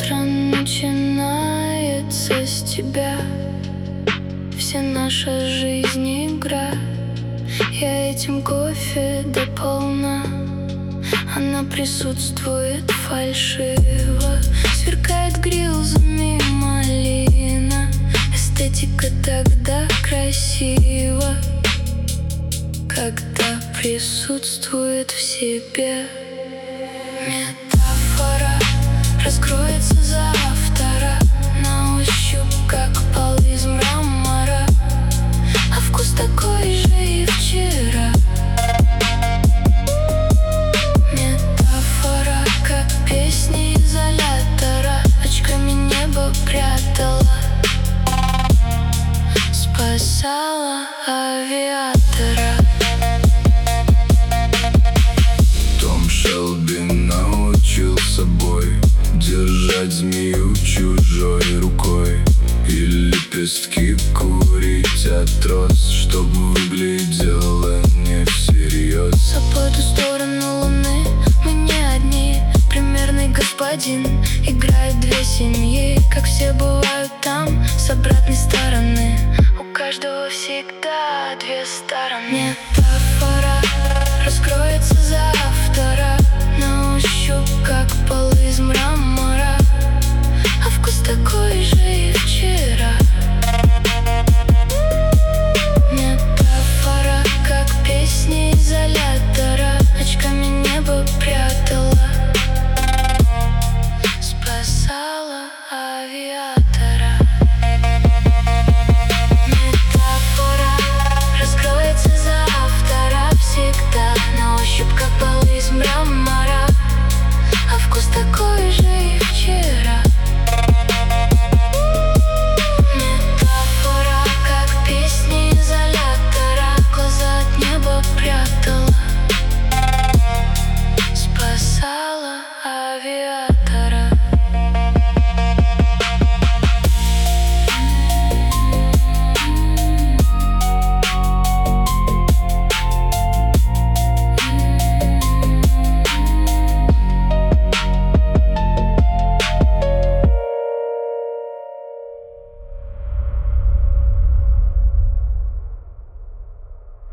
Утро начинается с тебя. Вся наша жизнь игра. Я этим кофе до полна. Она присутствует фальшиво. Сверкает грилзами малина. Эстетика тогда красива, когда присутствует в себе. Метафора раскроется завтра. На ощупь, как пол из мрамора, а вкус такой же и вчера. Метафора, как песни изолятора. Очками небо прятала, спасала авиатора. Том Шелби научил собой держать змею чужой рукой и лепестки курить от роз, чтоб выглядело не всерьез. А по ту сторону луны мы не одни. Примерный господин играет две семьи, как все бывают там с обратной стороны. У каждого всегда две стороны.